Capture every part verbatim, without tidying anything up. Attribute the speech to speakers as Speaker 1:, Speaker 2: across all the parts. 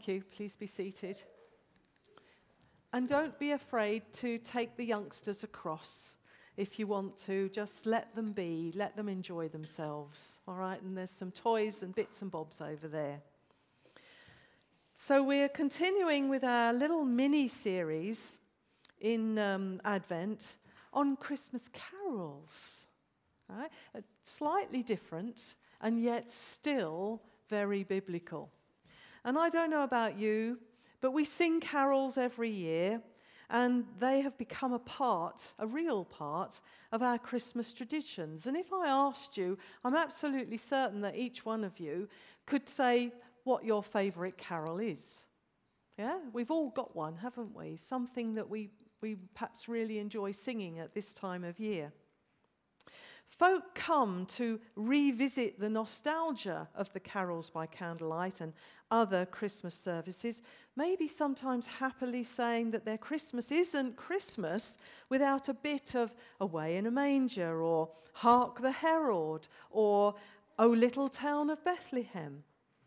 Speaker 1: Thank you. Please be seated. And don't be afraid to take the youngsters across. If you want to, just let them be, let them enjoy themselves, all right? And there's some toys and bits and bobs over there. So we're continuing with our little mini-series in um, Advent on Christmas carols, all right? Uh, slightly different and yet still very biblical. And I don't know about you, but we sing carols every year, and they have become a part, a real part, of our Christmas traditions. And if I asked you, I'm absolutely certain that each one of you could say what your favourite carol is. Yeah, we've all got one, haven't we? Something that we, we perhaps really enjoy singing at this time of year. Folk come to revisit the nostalgia of the carols by candlelight and other Christmas services, maybe sometimes happily saying that their Christmas isn't Christmas without a bit of Away in a Manger or Hark the Herald or O Little Town of Bethlehem.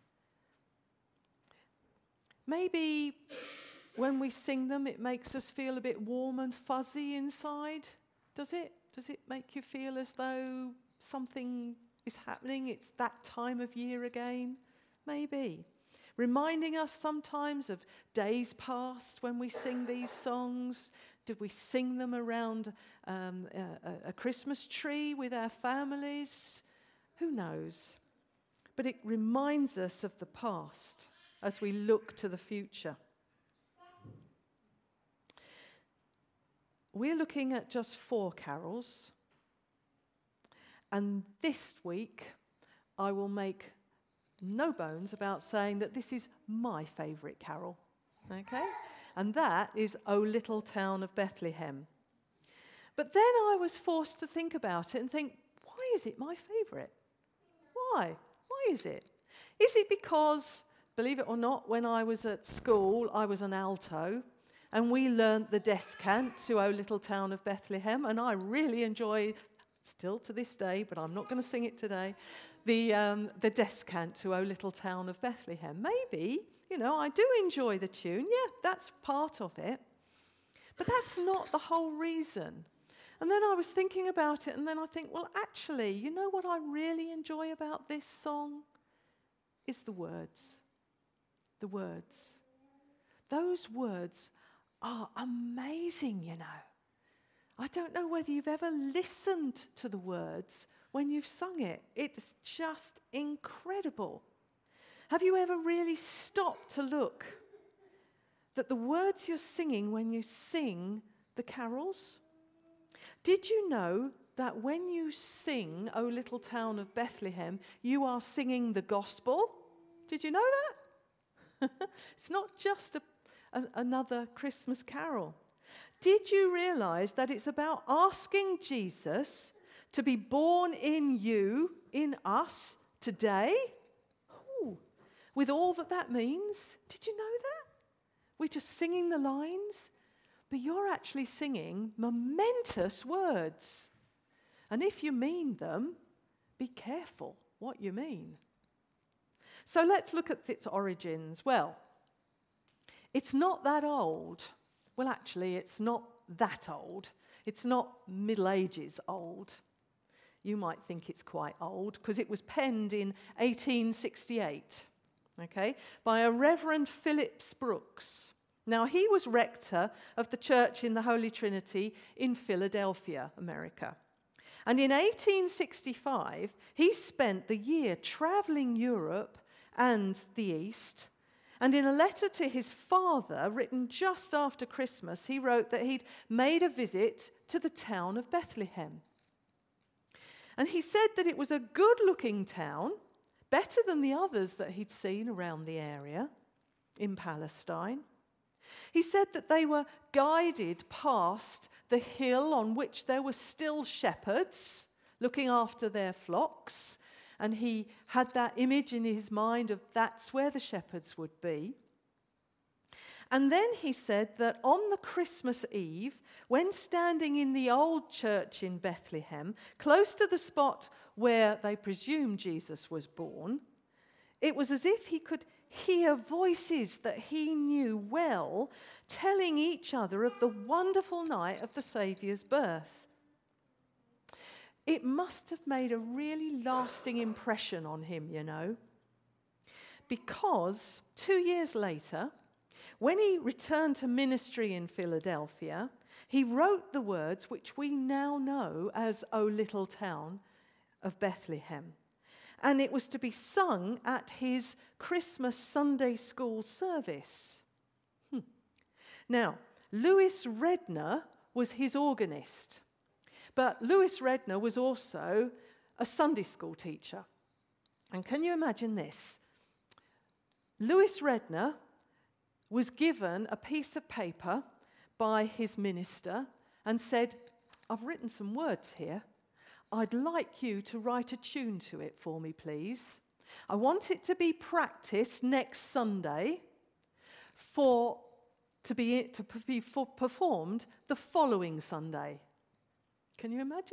Speaker 1: Maybe when we sing them it makes us feel a bit warm and fuzzy inside, does it? Does it make you feel as though something is happening? It's that time of year again? Maybe. Reminding us sometimes of days past when we sing these songs. Did we sing them around um, a, a Christmas tree with our families? Who knows? But it reminds us of the past as we look to the future. We're looking at just four carols, and this week I will make no bones about saying that this is my favourite carol, okay? And that is O Little Town of Bethlehem. But then I was forced to think about it and think, why is it my favourite? Why? Why is it? Is it because, believe it or not, when I was at school, I was an alto, and we learnt the descant to O Little Town of Bethlehem, and I really enjoy, still to this day, but I'm not going to sing it today, the um, the descant to O Little Town of Bethlehem. Maybe, you know, I do enjoy the tune. Yeah, that's part of it. But that's not the whole reason. And then I was thinking about it, and then I think, well, actually, you know what I really enjoy about this song? Is the words. The words. Those words are amazing, you know. I don't know whether you've ever listened to the words when you've sung it. It's just incredible. Have you ever really stopped to look that the words you're singing when you sing the carols? Did you know that when you sing O Little Town of Bethlehem, you are singing the gospel? Did you know that? It's not just a another Christmas carol. Did you realize that it's about asking Jesus to be born in you, in us, today? Ooh, with all that that means. Did you know that? We're just singing the lines, but you're actually singing momentous words. And if you mean them, be careful what you mean. So let's look at its origins. Well, it's not that old. Well, actually, it's not that old. It's not Middle Ages old. You might think it's quite old because it was penned in eighteen sixty-eight, okay, by a Reverend Phillips Brooks. Now, he was rector of the church in the Holy Trinity in Philadelphia, America. And in eighteen sixty-five, he spent the year traveling Europe and the East. And in a letter to his father, written just after Christmas, he wrote that he'd made a visit to the town of Bethlehem. And he said that it was a good-looking town, better than the others that he'd seen around the area in Palestine. He said that they were guided past the hill on which there were still shepherds looking after their flocks. And he had that image in his mind of that's where the shepherds would be. And then he said that on the Christmas Eve, when standing in the old church in Bethlehem, close to the spot where they presume Jesus was born, it was as if he could hear voices that he knew well telling each other of the wonderful night of the Saviour's birth. It must have made a really lasting impression on him, you know, because two years later, when he returned to ministry in Philadelphia, he wrote the words which we now know as O Little Town of Bethlehem. And it was to be sung at his Christmas Sunday school service. Hmm. Now, Lewis Redner was his organist. But Lewis Redner was also a Sunday school teacher. And can you imagine this? Lewis Redner was given a piece of paper by his minister and said, I've written some words here. I'd like you to write a tune to it for me, please. I want it to be practiced next Sunday for to be, to be for performed the following Sunday. Can you imagine?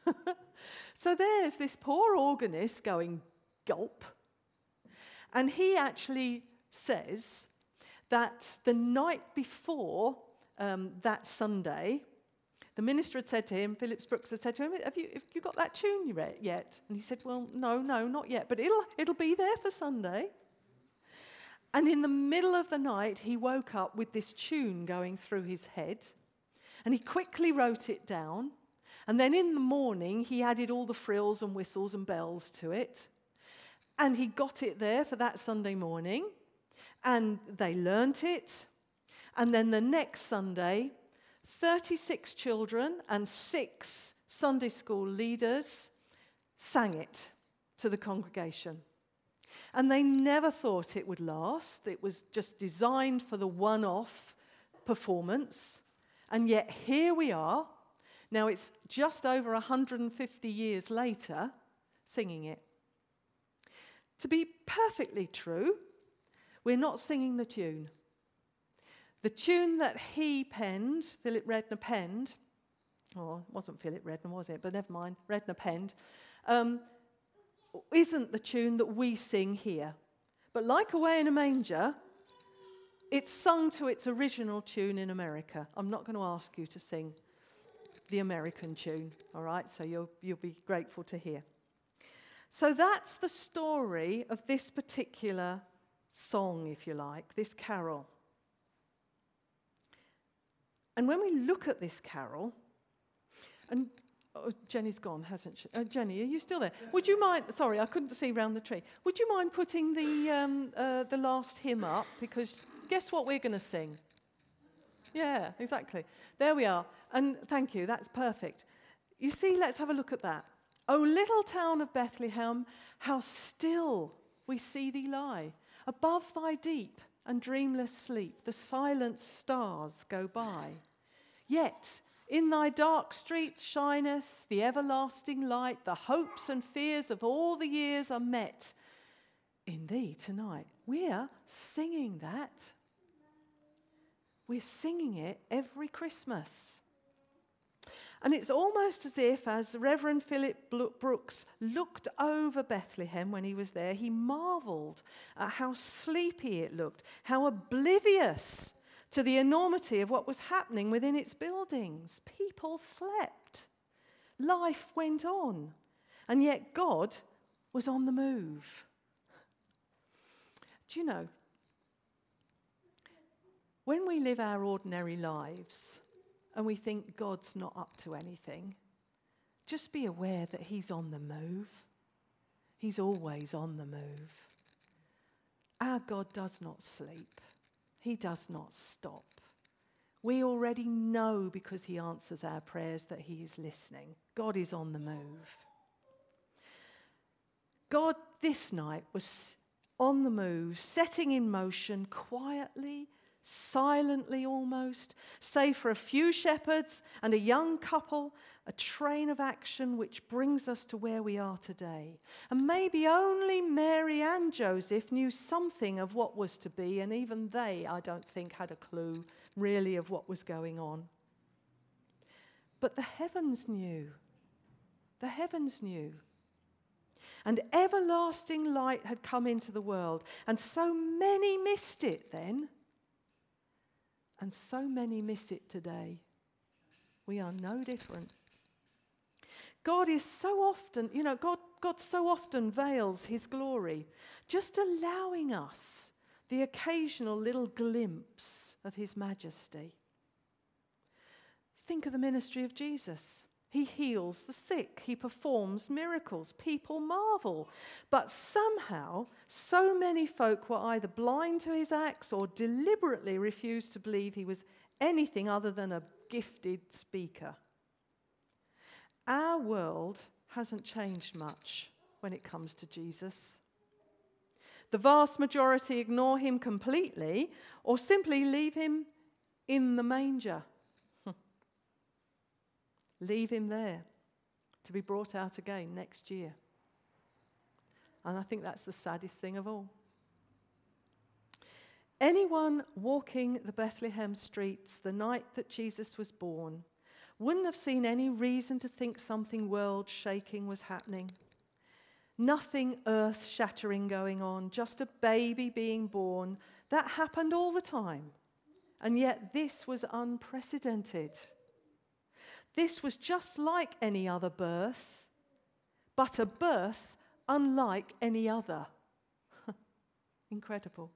Speaker 1: So there's this poor organist going, gulp. And he actually says that the night before um, that Sunday, the minister had said to him, Phillips Brooks had said to him, have you, have you got that tune yet? And he said, well, no, no, not yet, but it'll, it'll be there for Sunday. And in the middle of the night, he woke up with this tune going through his head, and he quickly wrote it down. And then in the morning, he added all the frills and whistles and bells to it. And he got it there for that Sunday morning. And they learnt it. And then the next Sunday, thirty-six children and six Sunday school leaders sang it to the congregation. And they never thought it would last. It was just designed for the one-off performance. And yet here we are. Now it's just over one hundred fifty years later, singing it. To be perfectly true, we're not singing the tune. The tune that he penned, Philip Redner penned, oh, it wasn't Philip Redner, was it? But never mind, Redner penned, um, isn't the tune that we sing here. But like Away in a Manger, it's sung to its original tune in America. I'm not going to ask you to sing the American tune, all right? So you'll, you'll be grateful to hear. So that's the story of this particular song, if you like, this carol. And when we look at this carol, and oh, Jenny's gone, hasn't she? Uh, Jenny, are you still there? Would you mind, sorry, I couldn't see round the tree. Would you mind putting the, um, uh, the last hymn up? Because guess what we're going to sing? Yeah, exactly. There we are. And thank you, that's perfect. You see, let's have a look at that. O little town of Bethlehem, how still we see thee lie. Above thy deep and dreamless sleep, the silent stars go by. Yet in thy dark streets shineth the everlasting light. The hopes and fears of all the years are met in thee tonight. We're singing that. We're singing it every Christmas. And it's almost as if, as Reverend Philip Brooks looked over Bethlehem when he was there, he marveled at how sleepy it looked, how oblivious to the enormity of what was happening within its buildings. People slept. Life went on. And yet God was on the move. Do you know, when we live our ordinary lives, and we think God's not up to anything, just be aware that he's on the move. He's always on the move. Our God does not sleep. He does not stop. We already know, because he answers our prayers, that he is listening. God is on the move. God this night was on the move, setting in motion quietly, silently almost, save for a few shepherds and a young couple, a train of action which brings us to where we are today. And maybe only Mary and Joseph knew something of what was to be, and even they, I don't think, had a clue really of what was going on. But the heavens knew. The heavens knew. and everlasting light had come into the world. And so many missed it then, and so many miss it today. We are no different. God is so often, you know, God, God so often veils his glory, just allowing us the occasional little glimpse of his majesty. Think of the ministry of Jesus. He heals the sick. He performs miracles. People marvel. But somehow, so many folk were either blind to his acts or deliberately refused to believe he was anything other than a gifted speaker. Our world hasn't changed much when it comes to Jesus. The vast majority ignore him completely or simply leave him in the manger. Leave him there to be brought out again next year. And I think that's the saddest thing of all. Anyone walking the Bethlehem streets the night that Jesus was born wouldn't have seen any reason to think something world-shaking was happening. Nothing earth-shattering going on, just a baby being born. That happened all the time. And yet this was unprecedented. This was just like any other birth, but a birth unlike any other. Incredible.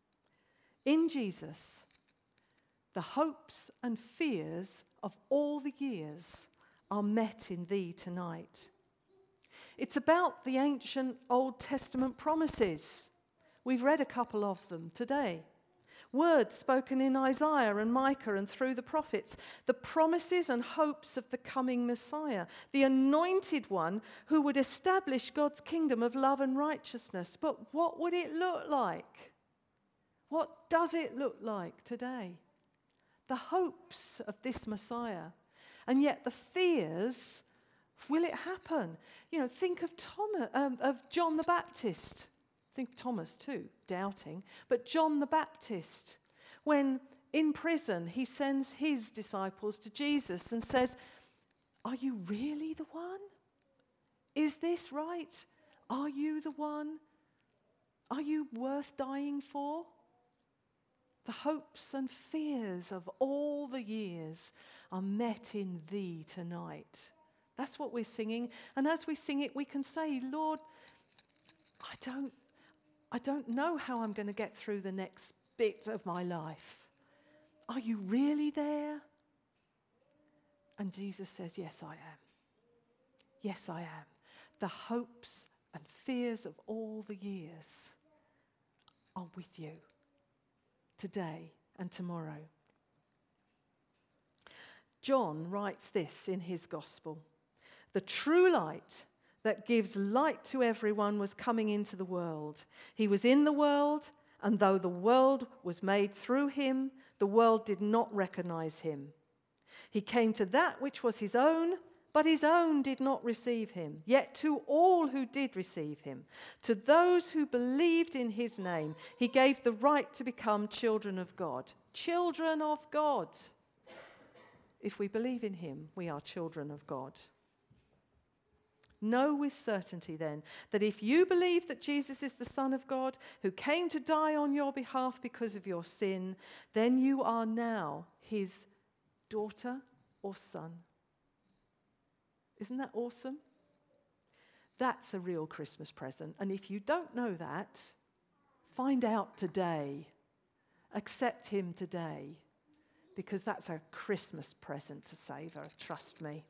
Speaker 1: In Jesus, the hopes and fears of all the years are met in thee tonight. It's about the ancient Old Testament promises. We've read a couple of them today. Words spoken in Isaiah and Micah and through the prophets, the promises and hopes of the coming Messiah, the anointed one who would establish God's kingdom of love and righteousness. But what would it look like? What does it look like today? The hopes of this Messiah, and yet the fears, will it happen? You know, think of Thomas, um, of John the Baptist. Think Thomas too, doubting. But John the Baptist, when in prison he sends his disciples to Jesus and says, are you really the one? Is this right? Are you the one? Are you worth dying for? The hopes and fears of all the years are met in thee tonight. That's what we're singing. And as we sing it, we can say, Lord, I don't I don't know how I'm going to get through the next bit of my life. Are you really there? And Jesus says, yes, I am. Yes, I am. The hopes and fears of all the years are with you today and tomorrow. John writes this in his gospel. The true light that gives light to everyone was coming into the world. He was in the world, and though the world was made through him, the world did not recognize him. He came to that which was his own, but his own did not receive him. Yet to all who did receive him, to those who believed in his name, he gave the right to become children of God. Children of God. If we believe in him, we are children of God. Know with certainty then that if you believe that Jesus is the Son of God who came to die on your behalf because of your sin, then you are now his daughter or son. Isn't that awesome? That's a real Christmas present. And if you don't know that, find out today. Accept him today, because that's a Christmas present to savor, trust me.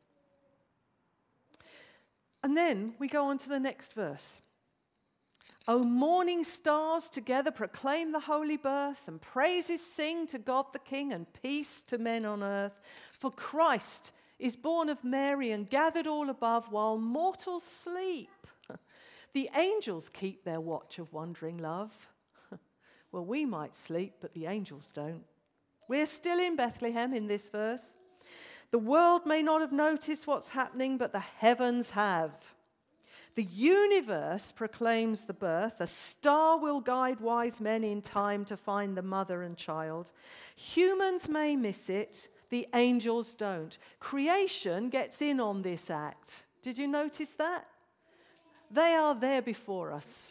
Speaker 1: And then we go on to the next verse. O morning stars, together proclaim the holy birth, and praises sing to God the King, and peace to men on earth. For Christ is born of Mary and gathered all above, while mortals sleep. The angels keep their watch of wondering love. Well, we might sleep, but the angels don't. We're still in Bethlehem in this verse. The world may not have noticed what's happening, but the heavens have. The universe proclaims the birth. A star will guide wise men in time to find the mother and child. Humans may miss it. The angels don't. Creation gets in on this act. Did you notice that? they are there before us.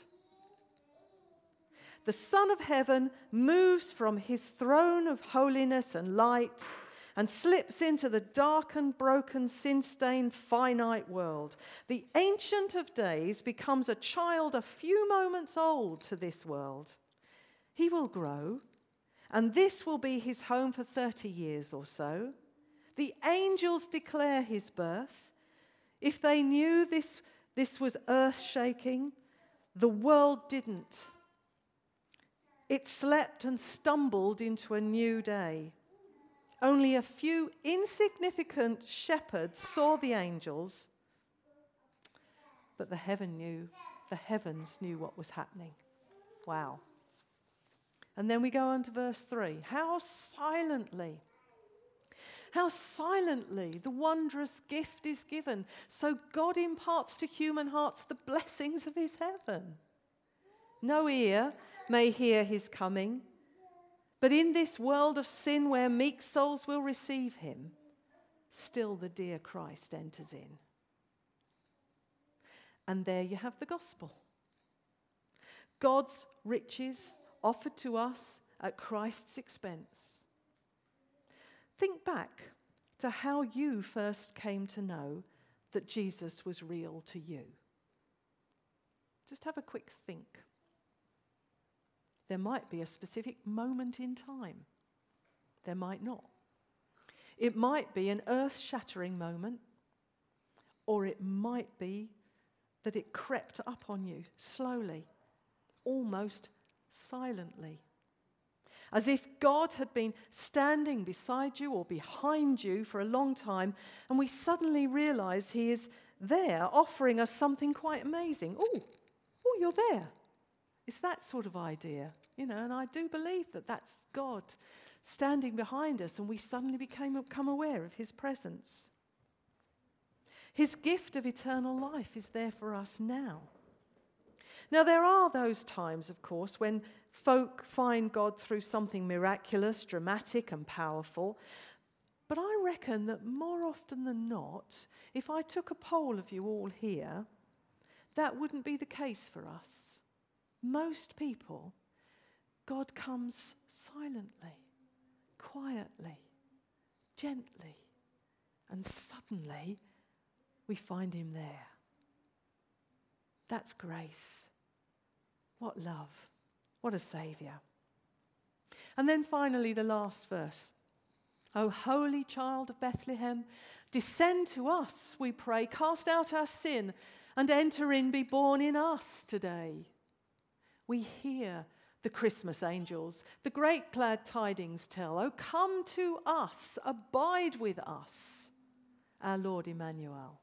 Speaker 1: The Son of Heaven moves from his throne of holiness and light and slips into the darkened, broken, sin-stained, finite world. The Ancient of Days becomes a child a few moments old to this world. He will grow, and this will be his home for thirty years or so. The angels declare his birth. If they knew this, this was earth-shaking, the world didn't. It slept and stumbled into a new day. Only a few insignificant shepherds saw the angels, but the heaven knew, the heavens knew what was happening. Wow. And then we go on to verse three. How silently, how silently the wondrous gift is given. So God imparts to human hearts the blessings of his heaven. No ear may hear his coming, but in this world of sin where meek souls will receive him, still the dear Christ enters in. And there you have the gospel. God's riches offered to us at Christ's expense. Think back to how you first came to know that Jesus was real to you. Just have a quick think. There might be a specific moment in time. There might not. It might be an earth-shattering moment, or it might be that it crept up on you slowly, almost silently, as if God had been standing beside you or behind you for a long time, and we suddenly realize he is there offering us something quite amazing. Oh, oh, you're there. It's that sort of idea, you know, and I do believe that that's God standing behind us, and we suddenly became, become aware of his presence. His gift of eternal life is there for us now. Now, there are those times, of course, when folk find God through something miraculous, dramatic, and powerful. But I reckon that more often than not, if I took a poll of you all here, that wouldn't be the case for us. Most people, God comes silently, quietly, gently, and suddenly we find him there. That's grace. What love. What a Saviour. And then finally, the last verse. O holy child of Bethlehem, descend to us, we pray, cast out our sin, and enter in, be born in us today. We hear the Christmas angels, the great glad tidings tell, oh, come to us, abide with us, our Lord Emmanuel.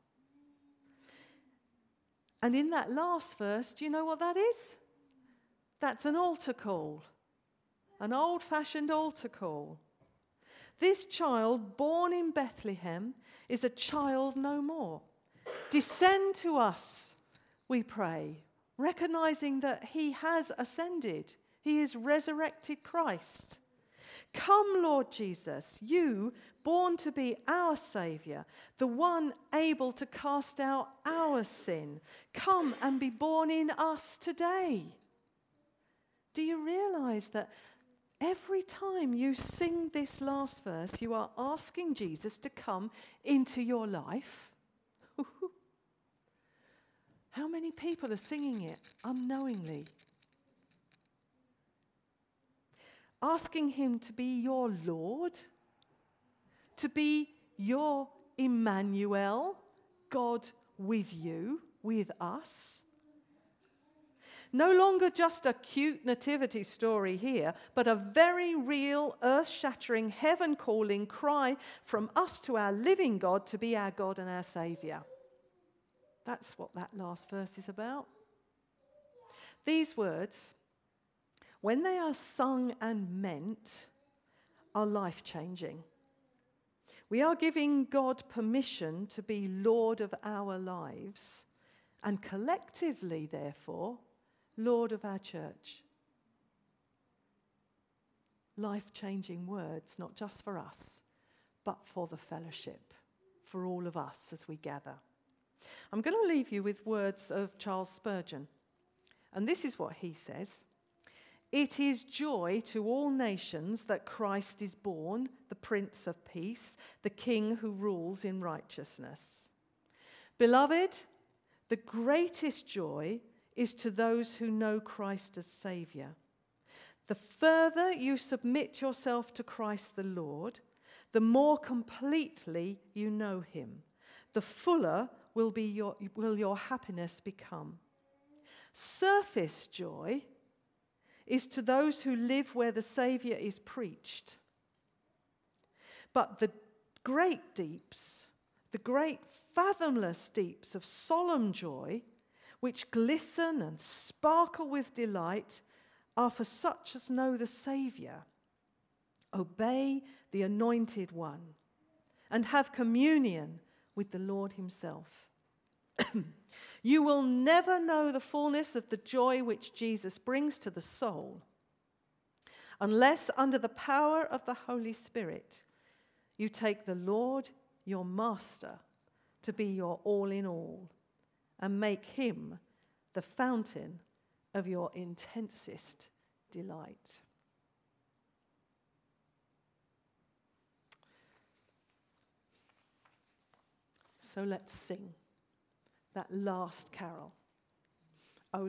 Speaker 1: And in that last verse, do you know what that is? That's an altar call, an old-fashioned altar call. This child born in Bethlehem is a child no more. Descend to us, we pray, recognizing that he has ascended. He is resurrected Christ. Come, Lord Jesus, you born to be our Saviour, the one able to cast out our sin. Come and be born in us today. Do you realize that every time you sing this last verse, you are asking Jesus to come into your life? How many people are singing it unknowingly? Asking him to be your Lord, to be your Emmanuel, God with you, with us. No longer just a cute nativity story here, but a very real, earth-shattering, heaven-calling cry from us to our living God to be our God and our Saviour. That's what that last verse is about. These words, when they are sung and meant, are life-changing. We are giving God permission to be Lord of our lives, and collectively, therefore, Lord of our church. Life-changing words, not just for us, but for the fellowship, for all of us as we gather. I'm going to leave you with words of Charles Spurgeon. And this is what he says. It is joy to all nations that Christ is born, the Prince of Peace, the King who rules in righteousness. Beloved, the greatest joy is to those who know Christ as Saviour. The further you submit yourself to Christ the Lord, the more completely you know him, the fuller will be your, will your happiness become. Surface joy is to those who live where the Saviour is preached. But the great deeps, the great fathomless deeps of solemn joy, which glisten and sparkle with delight, are for such as know the Saviour. Obey the Anointed One and have communion with the Lord himself. You will never know the fullness of the joy which Jesus brings to the soul unless, under the power of the Holy Spirit, you take the Lord, your Master, to be your all in all and make him the fountain of your intensest delight. So let's sing that last carol.